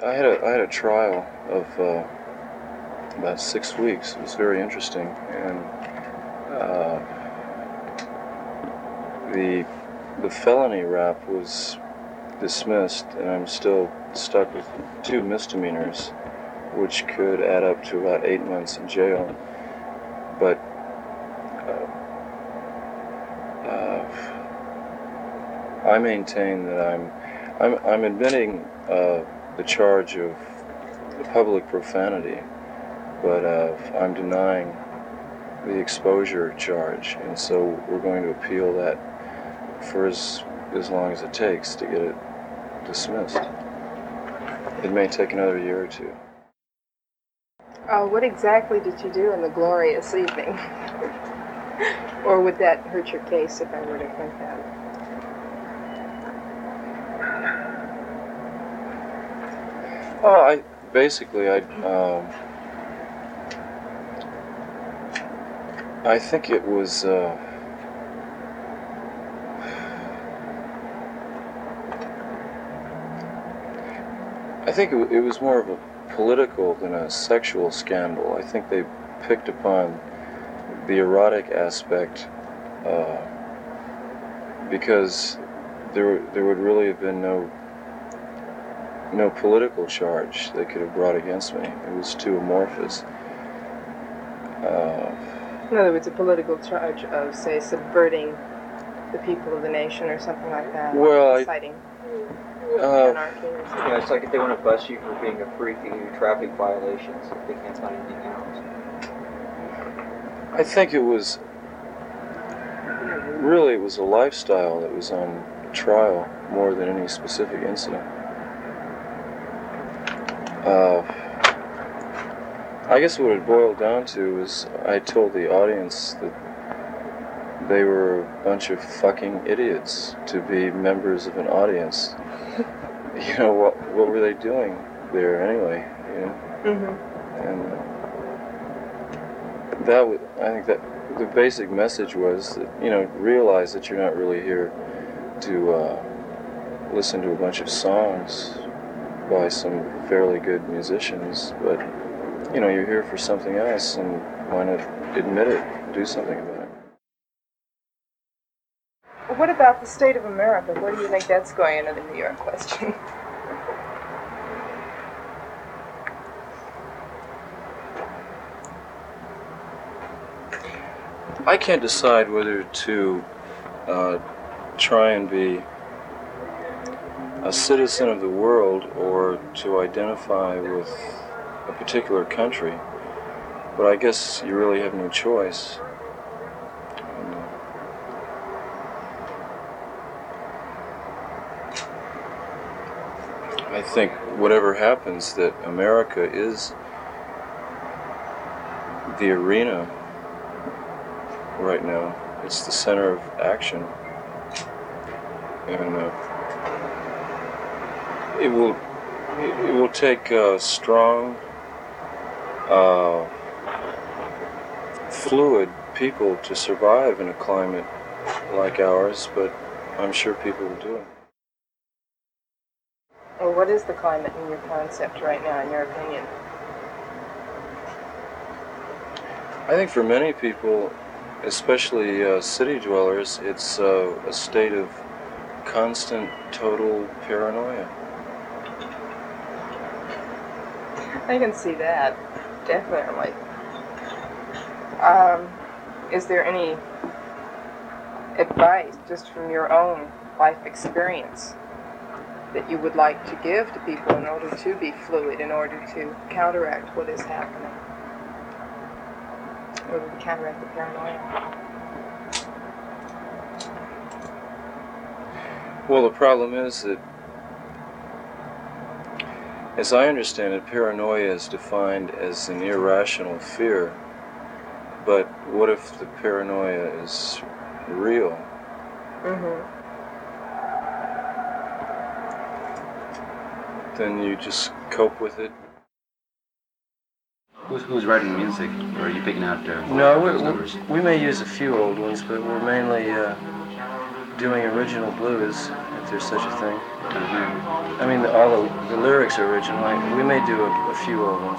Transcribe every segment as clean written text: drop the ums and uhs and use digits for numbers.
I had a trial of about 6 weeks. It was very interesting, and the felony rap was dismissed, and I'm still stuck with 2 misdemeanors, which could add up to about 8 months in jail. But I maintain that I'm admitting the charge of the public profanity, but I'm denying the exposure charge, and so we're going to appeal that for as long as it takes to get it dismissed. It may take another year or 2. What exactly did you do in the glorious evening? Or would that hurt your case if I were to think that? Oh, I think it was it was more of a political than a sexual scandal. I think they picked upon the erotic aspect because there would really have been no political charge they could have brought against me. It was too amorphous. In other words, a political charge of, say, subverting the people of the nation or something like that. Well, inciting anarchy or something. Yeah, it's like if they want to bust you for being a freak and do traffic violations, if they can't find anything else. I think it was a lifestyle that was on trial more than any specific incident. I guess what it boiled down to is I told the audience that they were a bunch of fucking idiots to be members of an audience. You know, what were they doing there anyway? You know? Mm-hmm. And I think that the basic message was that, you know, realize that you're not really here to listen to a bunch of songs by some fairly good musicians, but, you know, you're here for something else, and why not admit it, do something about it. What about the state of America? Where do you think that's going into the New York question? I can't decide whether to try and be a citizen of the world or to identify with a particular country, but I guess you really have no choice. I think whatever happens, that America is the arena right now. It's the center of action, and it will take strong, fluid people to survive in a climate like ours, but I'm sure people will do it. Well, what is the climate in your concept right now, in your opinion? I think for many people, especially city dwellers, it's a state of constant, total paranoia. I can see that, definitely. Is there any advice, just from your own life experience, that you would like to give to people in order to be fluid, in order to counteract what is happening, in order to counteract the paranoia? Well, the problem is that, as I understand it, paranoia is defined as an irrational fear. But what if the paranoia is real? Mm-hmm. Then you just cope with it. Who's writing the music, or are you picking out No, we may use a few old ones, but we're mainly doing original blues, if there's such a thing. Uh-huh. I mean, all the lyrics are original. We may do a few old ones.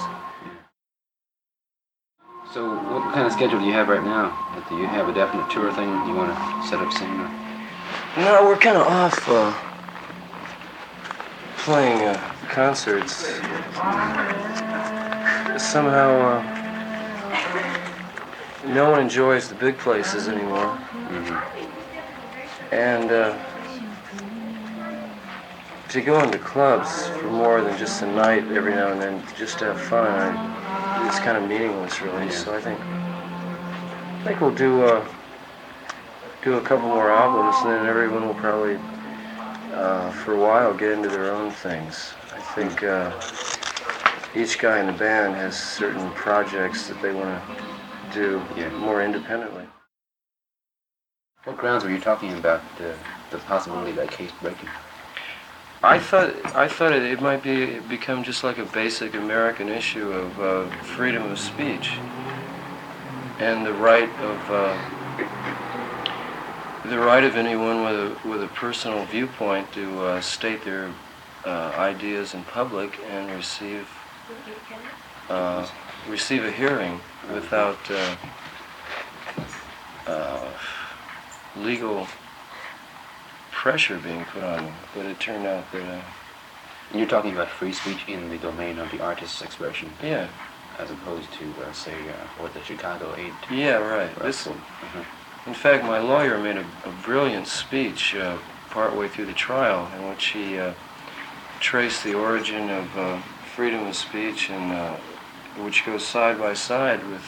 So what kind of schedule do you have right now? Do you have a definite tour thing you want to set up soon? Or? No, we're kind of off playing concerts. Somehow, no one enjoys the big places anymore. Mm-hmm. And to go into clubs for more than just a night every now and then, just to have fun, it's kind of meaningless, really. Yeah. So I think we'll do a couple more albums, and then everyone will probably, for a while, get into their own things. I think each guy in the band has certain projects that they want to do more independently. What grounds were you talking about the possibility of that case breaking? I thought it might become just like a basic American issue of freedom of speech and the right of anyone with a personal viewpoint to state their ideas in public and receive a hearing without legal pressure being put on them. But it turned out that And you're talking about free speech in the domain of the artist's expression, yeah, as opposed to, say, what the Chicago 8. yeah, right. This, in fact, my lawyer made a brilliant speech partway through the trial in which he traced the origin of freedom of speech, and which goes side by side with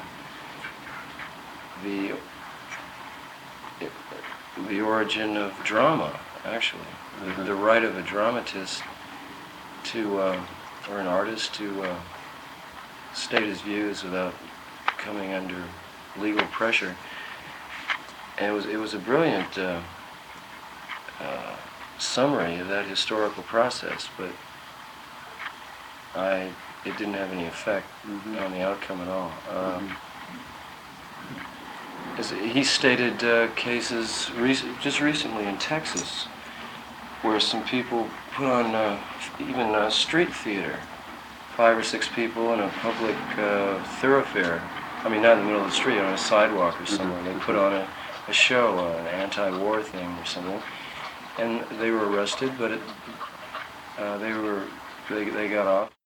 the origin of drama, actually. The right of a dramatist to, or an artist to state his views without coming under legal pressure. And it was a brilliant summary of that historical process, but it didn't have any effect on the outcome at all. He stated cases just recently in Texas where some people put on even street theater, 5 or 6 people in a public thoroughfare. I mean, not in the middle of the street, on a sidewalk or somewhere. They put on a show, an anti-war thing or something, and they were arrested, but they got off.